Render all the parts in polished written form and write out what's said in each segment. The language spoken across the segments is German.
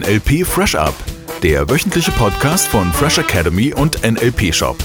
NLP Fresh Up, der wöchentliche Podcast von Fresh Academy und NLP Shop.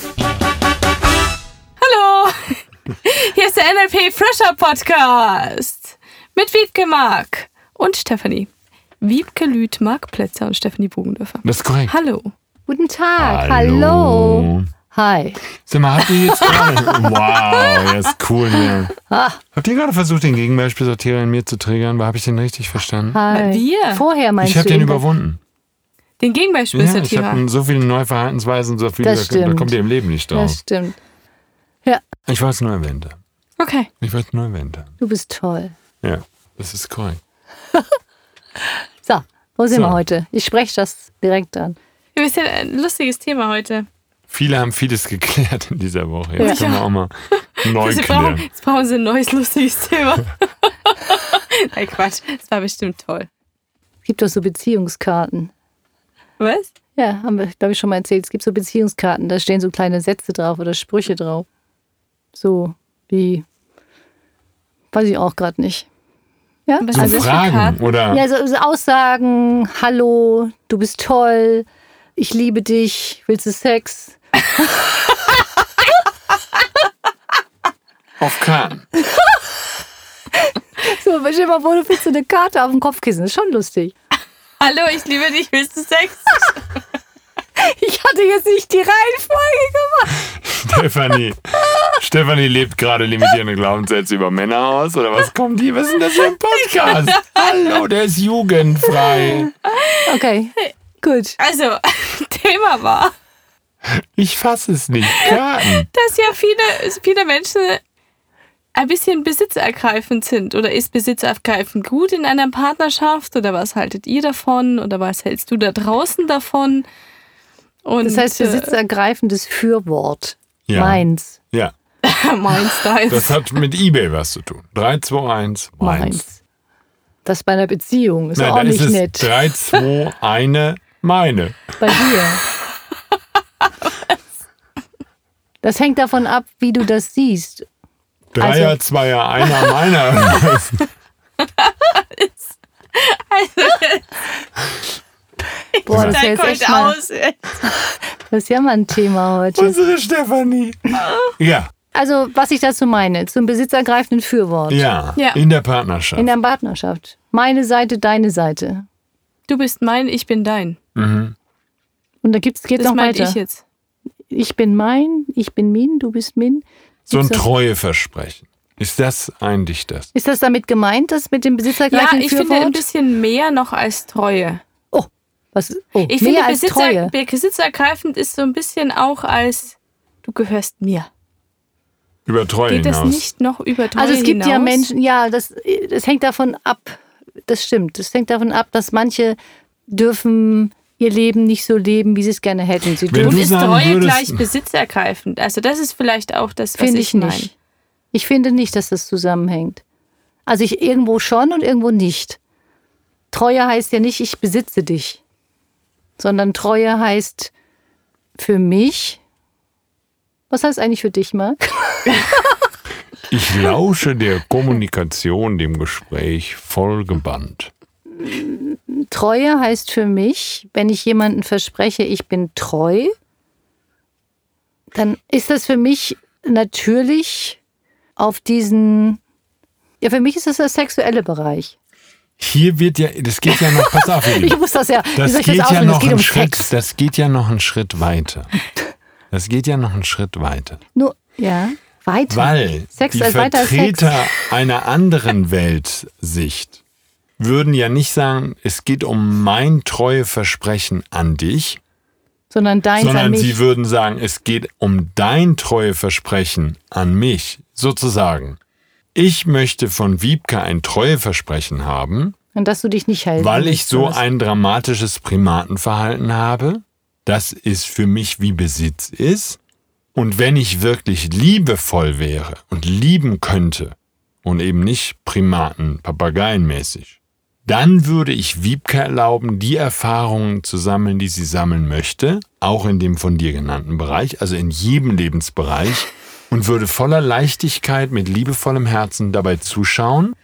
Hallo, hier ist der NLP Fresh Up Podcast mit Wiebke Mark und Stefanie. Wiebke Lüth, Mark Plätzer und Stefanie Bogendörfer. Das ist korrekt. Hallo. Guten Tag, hallo. Hi. Sag mal, habt ihr jetzt gerade... Wow, ja, ist cool hier. Habt ihr gerade versucht, den Gegenbeispielsortierer in mir zu triggern? Habe ich den richtig verstanden? Hi. Wir? Vorher meinst Ich habe du den ihn? überwunden. Den Ja, ich Gegenbeispielsortierer. habe so viele neue Verhaltensweisen, so viele, Das da stimmt. kommt ihr im Leben nicht drauf. Das stimmt. Ja, Ich wollte es nur erwähnt haben. Okay. du bist toll. Ja, das ist korrekt. So, wo sind So. wir heute? Ich spreche das direkt an. Wir haben ja ein lustiges Thema heute. Viele haben vieles geklärt in dieser Woche. Jetzt können wir auch mal neu Jetzt klären. brauchen sie ein neues, lustiges Thema. Nein, Quatsch. Das war bestimmt toll. Es gibt doch so Beziehungskarten. Was? Ja, haben wir, glaube ich, schon mal erzählt. Es gibt so Beziehungskarten, da stehen so kleine Sätze drauf oder Sprüche drauf. So wie, weiß ich auch gerade nicht. Ja, Was So sind das für Fragen, Karten? oder? ja so Aussagen, hallo, du bist toll, ich liebe dich, willst du Sex? Auf Karten. So, stell dir mal vor, du findest so eine Karte auf dem Kopfkissen. Das ist schon lustig. Hallo, ich liebe dich, willst du Sex? Ich hatte jetzt nicht die Reihenfolge gemacht. Stefanie lebt gerade limitierende Glaubenssätze über Männer aus, oder was kommt die? Was ist denn das für ein Podcast? Hallo, der ist jugendfrei. Okay, gut. Also, Thema war, Ich fasse es nicht. Karten. dass ja viele Menschen ein bisschen besitzergreifend sind. Oder ist besitzergreifend gut in einer Partnerschaft? Oder was haltet ihr davon? Oder was hältst du da draußen davon? Und, Das heißt, besitzergreifendes Fürwort. Ja. Meins. Ja, Meins, deins. das hat mit eBay was zu tun. 3, 2, 1, meins. Meins. Das bei einer Beziehung ist Nein, auch da nicht ist es nett. 3, 2, 1, meine. Bei dir. Das hängt davon ab, wie du das siehst. 3er, Also- 2er, 1er, meiner. Boah, das ist Steig jetzt echt heute mal, aus. das ist ja mal ein Thema heute. Unsere Stefanie. Ja, Also, was ich dazu meine, zum besitzergreifenden Fürwort. ja, Ja. in der Partnerschaft. In der Partnerschaft. Meine Seite, deine Seite. Du bist mein, ich bin dein. Und da geht Das noch meinte weiter. ich jetzt. Ich bin mein, ich bin min, du bist min. So ein Gibt's das- Treueversprechen. Ist das eigentlich das? Ist das damit gemeint, das mit dem Ja, besitzergreifenden ich Fürwort? finde ein bisschen mehr noch als Treue. Mehr Ich finde, als Treue. besitzergreifend ist so ein bisschen auch als, du gehörst mir. Über Treue Geht das hinaus. nicht noch über Treue Also es gibt hinaus? ja Menschen, ja, das hängt davon ab, das stimmt, das hängt davon ab, dass manche dürfen ihr Leben nicht so leben, wie sie es gerne hätten. Sie Wenn Und du ist sagen Treue würdest- gleich besitzergreifend? Also das ist vielleicht auch das, was finde ich ich meine. nicht. Ich finde nicht, dass das zusammenhängt. Also ich irgendwo schon und irgendwo nicht. Treue heißt ja nicht, ich besitze dich, sondern Treue heißt für mich. Was heißt eigentlich für dich, Marc? Ich lausche der Kommunikation, dem Gespräch voll gebannt. Treue heißt für mich, wenn ich jemandem verspreche, ich bin treu, dann ist das für mich natürlich auf diesen, ja, für mich ist das der sexuelle Bereich. Hier wird ja, das geht ja noch, pass auf, ihr Lieben. Ich muss das ja, wie Das soll ich geht das ja ausführen? noch Es geht einen um Schritt, Sex. das geht ja noch einen Schritt weiter. Das geht ja noch einen Schritt weiter. Nur, ja, weiter. Weil Sex die als weiter als Sex. Vertreter einer anderen Weltsicht würden ja nicht sagen, es geht um mein Treueversprechen an dich, Sondern deins an sondern mich. sie würden sagen, es geht um dein Treueversprechen an mich. Sozusagen, ich möchte von Wiebke ein Treueversprechen haben, Und dass du dich nicht hältst. weil ich so ein dramatisches Primatenverhalten habe, das ist für mich wie Besitz ist. Und wenn ich wirklich liebevoll wäre und lieben könnte und eben nicht Primaten, Papageienmäßig, dann würde ich Wiebke erlauben, die Erfahrungen zu sammeln, die sie sammeln möchte, auch in dem von dir genannten Bereich, also in jedem Lebensbereich, und würde voller Leichtigkeit mit liebevollem Herzen dabei zuschauen,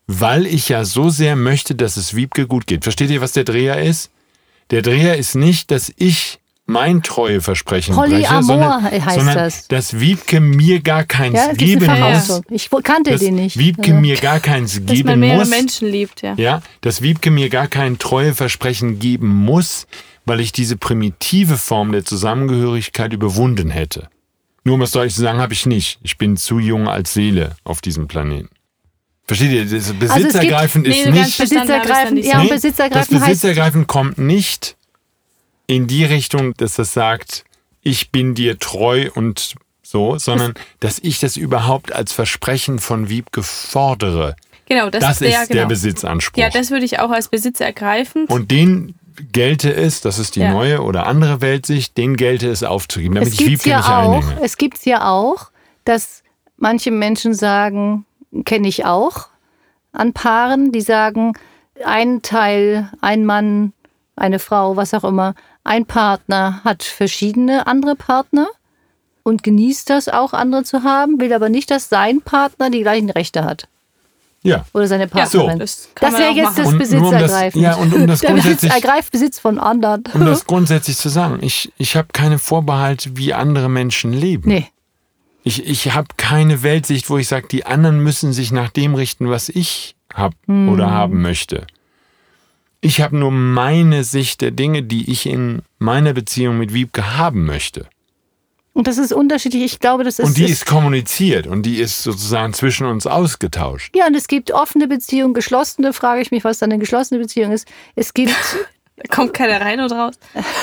weil ich ja so sehr möchte, dass es Wiebke gut geht. Versteht ihr, was der Dreher ist? Der Dreher ist nicht, dass ich mein Treueversprechen breche, sondern dass Wiebke mir gar keins geben muss. Ich kannte den nicht. Wiebke mir gar keins geben muss. Dass man mehrere Menschen liebt, Ja, dass Wiebke mir gar kein Treueversprechen geben muss, weil ich diese primitive Form der Zusammengehörigkeit überwunden hätte. Nur um es deutlich zu sagen, habe ich nicht. Ich bin zu jung als Seele auf diesem Planeten. Versteht ihr? Das Besitzergreifend ist nicht... Das Besitzergreifend kommt nicht in die Richtung, dass das sagt, ich bin dir treu und so, sondern dass ich das überhaupt als Versprechen von Wiebke fordere. Genau, das ist der Besitzanspruch. Ja, das würde ich auch als besitzergreifend. Und den gelte es, das ist die neue oder andere Weltsicht, den gelte es aufzugeben, damit ich Wiebke nicht einnehme. Es gibt es ja auch, dass manche Menschen sagen, kenne ich auch, an Paaren, die sagen, ein Teil, ein Mann, eine Frau, was auch immer, ein Partner hat verschiedene andere Partner und genießt das auch, andere zu haben, will aber nicht, dass sein Partner die gleichen Rechte hat. Ja. Oder seine Partnerin. Ja, so. Das wäre jetzt das Besitzergreifen. Der Besitz ergreift Besitz von anderen. Um das grundsätzlich zu sagen, ich habe keine Vorbehalte, wie andere Menschen leben. Nee. Ich habe keine Weltsicht, wo ich sage, die anderen müssen sich nach dem richten, was ich habe oder haben möchte. Ich habe nur meine Sicht der Dinge, die ich in meiner Beziehung mit Wiebke haben möchte. Und das ist unterschiedlich. Ich glaube, das ist... Und die ist kommuniziert und die ist sozusagen zwischen uns ausgetauscht. Ja, und es gibt offene Beziehungen, geschlossene. Frage ich mich, was dann eine geschlossene Beziehung ist. Es gibt... Da kommt keiner rein und raus.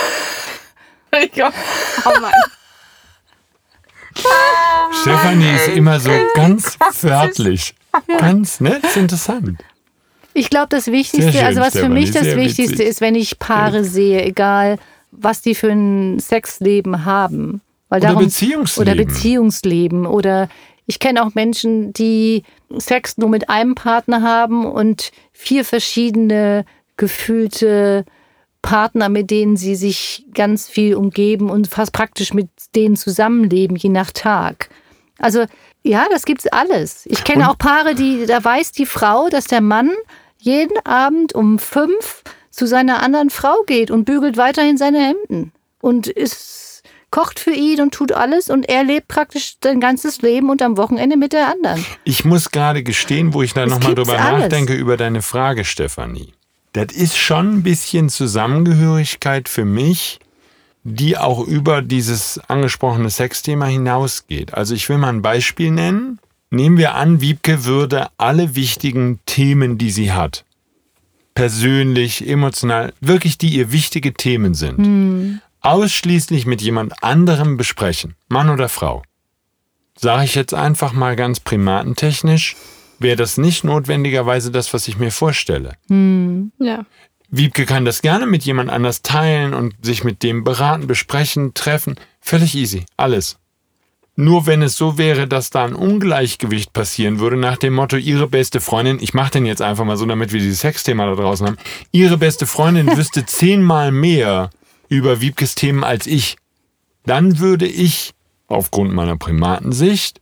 Oh Mann. Stefanie ist immer so ganz wörtlich. Ganz, ne? Das ist interessant. Ich glaube, das Wichtigste, schön, also was Stefanie, für mich das Wichtigste ist, wenn ich Paare sehe, egal was die für ein Sexleben haben. Oder Beziehungsleben. Oder ich kenne auch Menschen, die Sex nur mit einem Partner haben und 4 verschiedene gefühlte Partner, mit denen sie sich ganz viel umgeben und fast praktisch mit denen zusammenleben, je nach Tag. Also ja, das gibt's alles. Ich kenne auch Paare, da weiß die Frau, dass der Mann jeden Abend um 5 zu seiner anderen Frau geht und bügelt weiterhin seine Hemden und kocht für ihn und tut alles und er lebt praktisch sein ganzes Leben und am Wochenende mit der anderen. Ich muss gerade gestehen, wo ich da nochmal drüber nachdenke, über deine Frage, Stefanie. Das ist schon ein bisschen Zusammengehörigkeit für mich, die auch über dieses angesprochene Sexthema hinausgeht. Also ich will mal ein Beispiel nennen. Nehmen wir an, Wiebke würde alle wichtigen Themen, die sie hat, persönlich, emotional, wirklich die ihr wichtige Themen sind, ausschließlich mit jemand anderem besprechen, Mann oder Frau. Sage ich jetzt einfach mal ganz primatentechnisch, wäre das nicht notwendigerweise das, was ich mir vorstelle. Ja. Wiebke kann das gerne mit jemand anders teilen und sich mit dem beraten, besprechen, treffen. Völlig easy, alles. Nur wenn es so wäre, dass da ein Ungleichgewicht passieren würde, nach dem Motto, ihre beste Freundin, ich mache den jetzt einfach mal so, damit wir dieses Sexthema da draußen haben, ihre beste Freundin wüsste 10-mal mehr über Wiebkes Themen als ich. Dann würde ich, aufgrund meiner Primatensicht,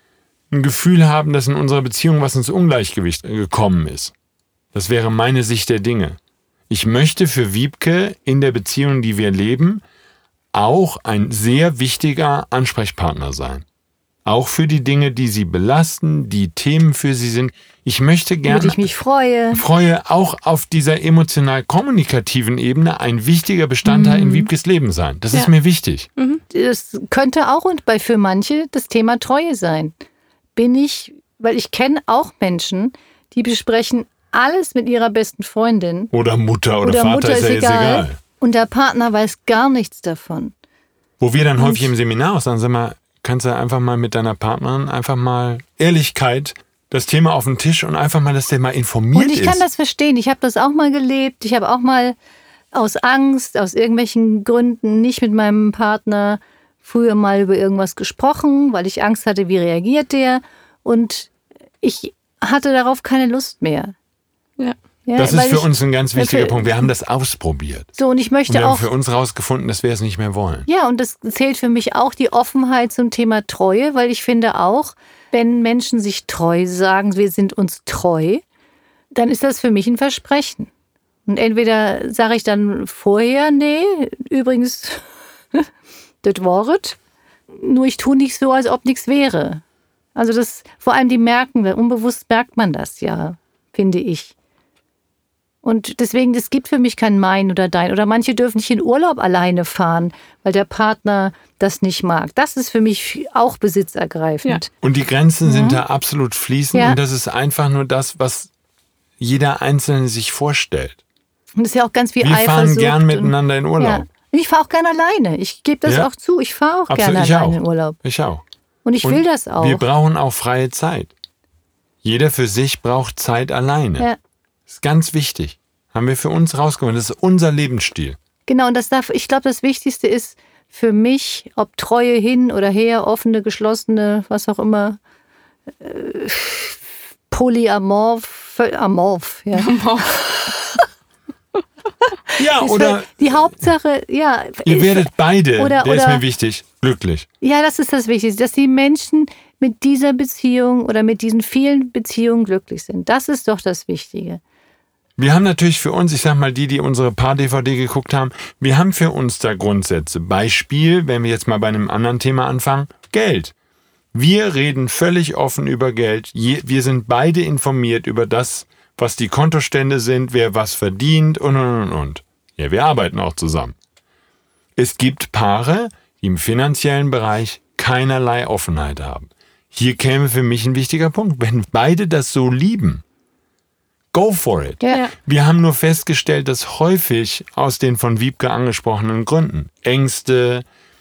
ein Gefühl haben, dass in unserer Beziehung was ins Ungleichgewicht gekommen ist. Das wäre meine Sicht der Dinge. Ich möchte für Wiebke in der Beziehung, die wir leben, auch ein sehr wichtiger Ansprechpartner sein. Auch für die Dinge, die sie belasten, die Themen für sie sind. Ich möchte gerne... Würde ich mich freue, auch auf dieser emotional-kommunikativen Ebene ein wichtiger Bestandteil in Wiebkes Leben sein. Das ist mir wichtig. Das könnte auch und für manche das Thema Treue sein. Weil ich kenne auch Menschen, die besprechen alles mit ihrer besten Freundin. Oder Mutter oder Vater, ist ja jetzt egal. Und der Partner weiß gar nichts davon. Wo wir dann häufig im Seminar auch sagen, sag mal, kannst du einfach mal mit deiner Partnerin einfach mal Ehrlichkeit das Thema auf den Tisch und einfach mal, dass der mal informiert ist. Und ich kann das verstehen. Ich habe das auch mal gelebt. Ich habe auch mal aus Angst, aus irgendwelchen Gründen nicht mit meinem Partner früher mal über irgendwas gesprochen, weil ich Angst hatte, wie reagiert der. Und ich hatte darauf keine Lust mehr. Ja, das ist für uns ein ganz wichtiger Punkt. Wir haben das ausprobiert. So, und ich möchte wir auch. haben für uns rausgefunden, dass wir es nicht mehr wollen. Ja, und das zählt für mich auch die Offenheit zum Thema Treue, weil ich finde auch, wenn Menschen sich treu sagen, wir sind uns treu, dann ist das für mich ein Versprechen. Und entweder sage ich dann vorher, nee, übrigens, das Wort, nur ich tue nicht so, als ob nichts wäre. Also das, vor allem die merken wir, unbewusst merkt man das ja, finde ich. Und deswegen, es gibt für mich kein Mein oder Dein. Oder manche dürfen nicht in Urlaub alleine fahren, weil der Partner das nicht mag. Das ist für mich auch besitzergreifend. Ja. Und die Grenzen sind da absolut fließend. Ja. Und das ist einfach nur das, was jeder Einzelne sich vorstellt. Und das ist ja auch ganz viel Wir fahren Eifersucht gern und- miteinander in Urlaub. Ja. Und ich fahre auch gerne alleine. Ich gebe das Ja. auch zu. Ich fahre auch Absolut, gerne ich alleine auch. in Urlaub. Ich auch. Und ich Und will das auch. Wir brauchen auch freie Zeit. Jeder für sich braucht Zeit alleine. Ja. Das ist ganz wichtig. Haben wir für uns rausgefunden. Das ist unser Lebensstil. Genau, und ich glaube, das Wichtigste ist für mich, ob Treue hin oder her, offene, geschlossene, was auch immer, polyamorph, ja. Ja, oder Die Hauptsache, ja. ihr werdet beide, oder- der ist oder- mir wichtig, glücklich. Ja, das ist das Wichtigste, dass die Menschen mit dieser Beziehung oder mit diesen vielen Beziehungen glücklich sind. Das ist doch das Wichtige. Wir haben natürlich für uns, ich sag mal, die unsere Paar-DVD geguckt haben, wir haben für uns da Grundsätze. Beispiel, wenn wir jetzt mal bei einem anderen Thema anfangen, Geld. Wir reden völlig offen über Geld. Wir sind beide informiert über das, was die Kontostände sind, wer was verdient und. Ja, wir arbeiten auch zusammen. Es gibt Paare, die im finanziellen Bereich keinerlei Offenheit haben. Hier käme für mich ein wichtiger Punkt. Wenn beide das so lieben, go for it. Ja. Ja. Wir haben nur festgestellt, dass häufig aus den von Wiebke angesprochenen Gründen Ängste,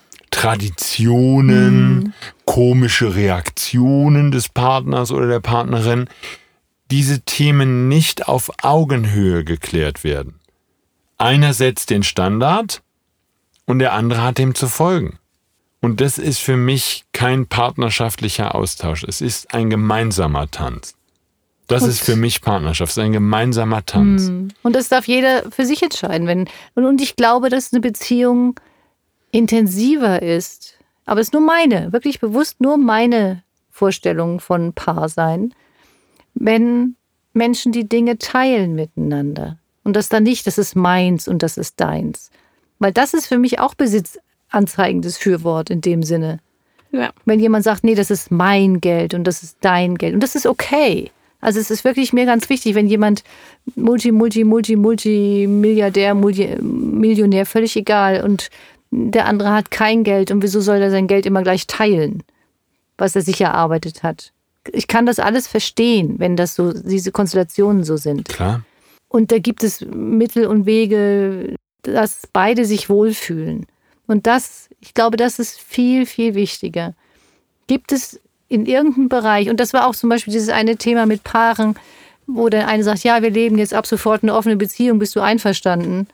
Traditionen, komische Reaktionen des Partners oder der Partnerin, diese Themen nicht auf Augenhöhe geklärt werden. Einer setzt den Standard und der andere hat dem zu folgen. Und das ist für mich kein partnerschaftlicher Austausch. Es ist ein gemeinsamer Tanz. Das ist für mich Partnerschaft, es ist ein gemeinsamer Tanz. Und das darf jeder für sich entscheiden. Und ich glaube, dass eine Beziehung intensiver ist. Aber es ist nur meine, wirklich bewusst nur meine Vorstellung von Paarsein, wenn Menschen die Dinge teilen miteinander. Und das dann nicht, das ist meins und das ist deins. Weil das ist für mich auch besitzanzeigendes Fürwort in dem Sinne. Ja. Wenn jemand sagt, nee, das ist mein Geld und das ist dein Geld. Und das ist okay. Also es ist wirklich mir ganz wichtig, wenn jemand Multimilliardär, Millionär, völlig egal, und der andere hat kein Geld und wieso soll er sein Geld immer gleich teilen, was er sich erarbeitet hat. Ich kann das alles verstehen, wenn das so, diese Konstellationen so sind. Klar. Und da gibt es Mittel und Wege, dass beide sich wohlfühlen. Und das, ich glaube, das ist viel, viel wichtiger. Gibt es in irgendeinem Bereich, und das war auch zum Beispiel dieses eine Thema mit Paaren, wo der eine sagt, ja, wir leben jetzt ab sofort eine offene Beziehung, bist du einverstanden?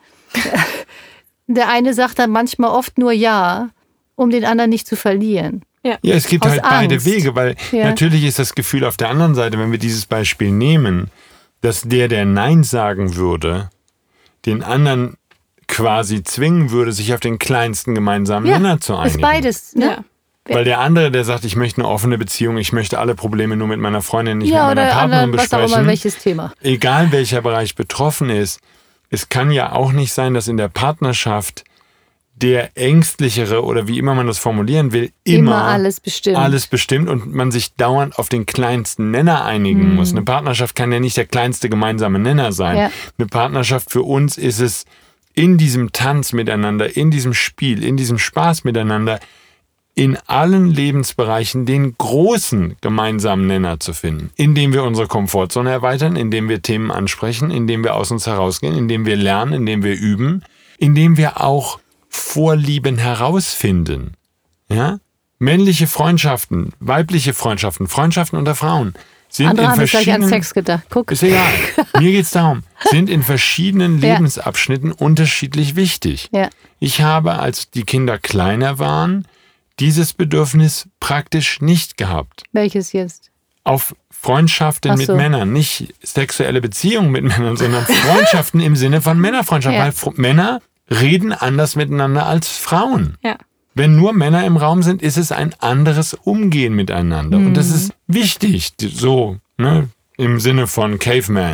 Der eine sagt dann manchmal oft nur ja, um den anderen nicht zu verlieren. Ja, es gibt Aus halt beide Angst. Wege, weil Ja. natürlich ist das Gefühl auf der anderen Seite, wenn wir dieses Beispiel nehmen, dass der Nein sagen würde, den anderen quasi zwingen würde, sich auf den kleinsten gemeinsamen Nenner zu einigen. Ist beides, ne? Ja. Weil der andere, der sagt, ich möchte eine offene Beziehung, ich möchte alle Probleme nur mit meiner Freundin, nicht Ja, mit meiner oder Partnerin anderen, was auch immer, besprechen. welches Thema. Egal welcher Bereich betroffen ist, es kann ja auch nicht sein, dass in der Partnerschaft der Ängstlichere oder wie immer man das formulieren will, immer alles bestimmt. alles bestimmt und man sich dauernd auf den kleinsten Nenner einigen muss. Eine Partnerschaft kann ja nicht der kleinste gemeinsame Nenner sein. Ja. Eine Partnerschaft für uns ist es, in diesem Tanz miteinander, in diesem Spiel, in diesem Spaß miteinander, in allen Lebensbereichen den großen gemeinsamen Nenner zu finden, indem wir unsere Komfortzone erweitern, indem wir Themen ansprechen, indem wir aus uns herausgehen, indem wir lernen, indem wir üben, indem wir auch Vorlieben herausfinden. Ja? Männliche Freundschaften, weibliche Freundschaften, Freundschaften unter Frauen sind Andere in haben jetzt gleich an verschiedenen... Sex gedacht. Guck. Ist egal. Mir geht's darum, sind in verschiedenen Ja. Lebensabschnitten unterschiedlich wichtig. Ja. Ich habe, als die Kinder kleiner waren, dieses Bedürfnis praktisch nicht gehabt. Welches jetzt? Auf Freundschaften Ach mit so. Männern, nicht sexuelle Beziehungen mit Männern, sondern Freundschaften im Sinne von Männerfreundschaft. Ja. Weil Männer reden anders miteinander als Frauen. Ja. Wenn nur Männer im Raum sind, ist es ein anderes Umgehen miteinander. Und das ist wichtig, so, ne, im Sinne von Caveman.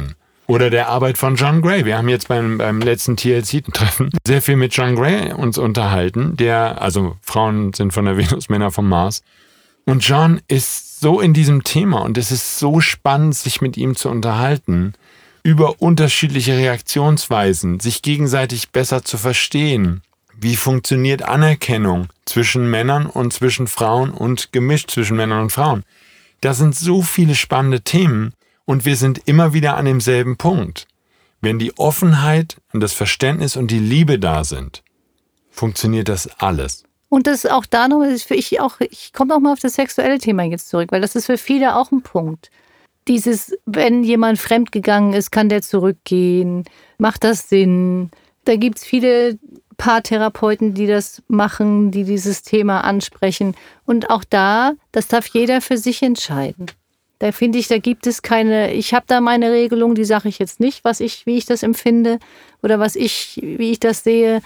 Oder der Arbeit von John Gray. Wir haben jetzt beim letzten TLC-Treffen sehr viel mit John Gray uns unterhalten. Also Frauen sind von der Venus, Männer vom Mars. Und John ist so in diesem Thema und es ist so spannend, sich mit ihm zu unterhalten über unterschiedliche Reaktionsweisen, sich gegenseitig besser zu verstehen. Wie funktioniert Anerkennung zwischen Männern und zwischen Frauen und gemischt zwischen Männern und Frauen? Das sind so viele spannende Themen und wir sind immer wieder an demselben Punkt. Wenn die Offenheit und das Verständnis und die Liebe da sind, funktioniert das alles. Und das ist auch da noch, ich komme noch mal auf das sexuelle Thema jetzt zurück, weil das ist für viele auch ein Punkt. Wenn jemand fremdgegangen ist, kann der zurückgehen? Macht das Sinn? Da gibt es viele Paartherapeuten, die das machen, die dieses Thema ansprechen. Und auch das darf jeder für sich entscheiden. Da finde ich, da gibt es keine, ich habe da meine Regelung, die sage ich jetzt nicht, wie ich das empfinde oder wie ich das sehe.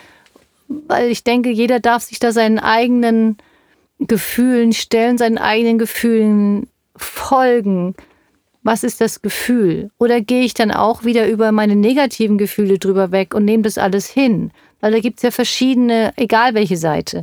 Weil ich denke, jeder darf sich da seinen eigenen Gefühlen stellen, seinen eigenen Gefühlen folgen. Was ist das Gefühl? Oder gehe ich dann auch wieder über meine negativen Gefühle drüber weg und nehme das alles hin? Weil da gibt es ja verschiedene, egal welche Seite.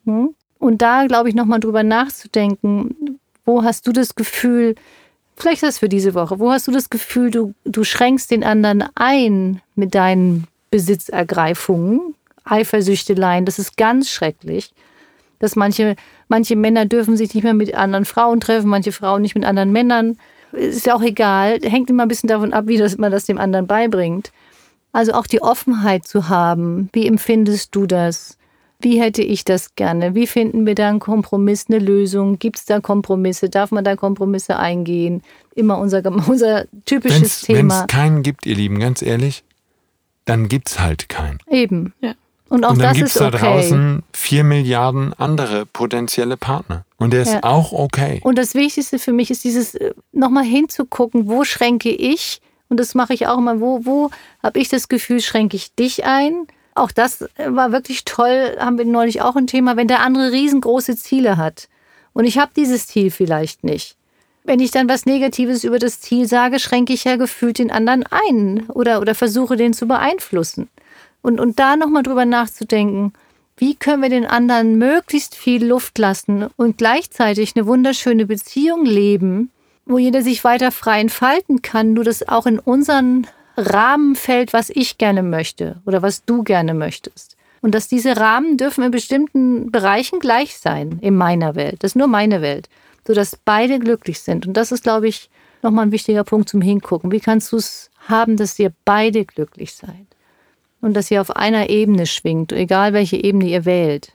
Und da, glaube ich, nochmal drüber nachzudenken, wo hast du das Gefühl, vielleicht ist das für diese Woche, wo hast du das Gefühl, du schränkst den anderen ein mit deinen Besitzergreifungen, Eifersüchteleien, das ist ganz schrecklich. Dass manche Männer dürfen sich nicht mehr mit anderen Frauen treffen, manche Frauen nicht mit anderen Männern. Ist ja auch egal, hängt immer ein bisschen davon ab, wie man das dem anderen beibringt. Also auch die Offenheit zu haben, wie empfindest du das? Wie hätte ich das gerne? Wie finden wir da einen Kompromiss, eine Lösung? Gibt es da Kompromisse? Darf man da Kompromisse eingehen? Immer unser typisches Thema. Wenn es keinen gibt, ihr Lieben, ganz ehrlich, dann gibt es halt keinen. Eben. Ja. Und auch und dann das gibt es ist da okay. draußen 4 Milliarden andere potenzielle Partner. Und der ist auch okay. Und das Wichtigste für mich ist dieses, nochmal hinzugucken, wo schränke ich? Und das mache ich auch immer. Wo habe ich das Gefühl, schränke ich dich ein? Auch das war wirklich toll, haben wir neulich auch ein Thema, wenn der andere riesengroße Ziele hat. Und ich habe dieses Ziel vielleicht nicht. Wenn ich dann was Negatives über das Ziel sage, schränke ich ja gefühlt den anderen ein oder versuche, den zu beeinflussen. Und da nochmal drüber nachzudenken, wie können wir den anderen möglichst viel Luft lassen und gleichzeitig eine wunderschöne Beziehung leben, wo jeder sich weiter frei entfalten kann, nur das auch in unseren Rahmen fällt, was ich gerne möchte oder was du gerne möchtest. Und dass diese Rahmen dürfen in bestimmten Bereichen gleich sein in meiner Welt. Das ist nur meine Welt, sodass beide glücklich sind. Und das ist, glaube ich, nochmal ein wichtiger Punkt zum Hingucken. Wie kannst du es haben, dass ihr beide glücklich seid? Und dass ihr auf einer Ebene schwingt, egal welche Ebene ihr wählt.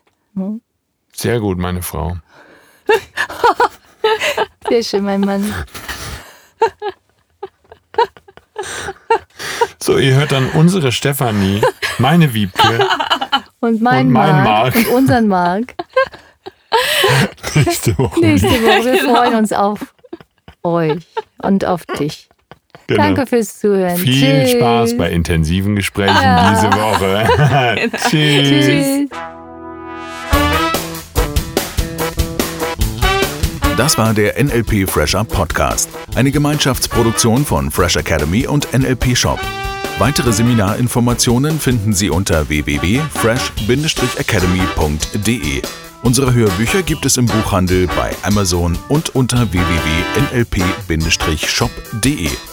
Sehr gut, meine Frau. Sehr schön, mein Mann. So, ihr hört dann unsere Stefanie, meine Wiebke und mein Marc und unseren Marc. nächste Woche. Wir freuen uns auf euch und auf dich. Genau. Danke fürs Zuhören. Viel Tschüss. Spaß bei intensiven Gesprächen diese Woche. Tschüss. Tschüss. Das war der NLP Fresh Up Podcast, eine Gemeinschaftsproduktion von Fresh Academy und NLP Shop. Weitere Seminarinformationen finden Sie unter www.fresh-academy.de. Unsere Hörbücher gibt es im Buchhandel, bei Amazon und unter www.nlp-shop.de.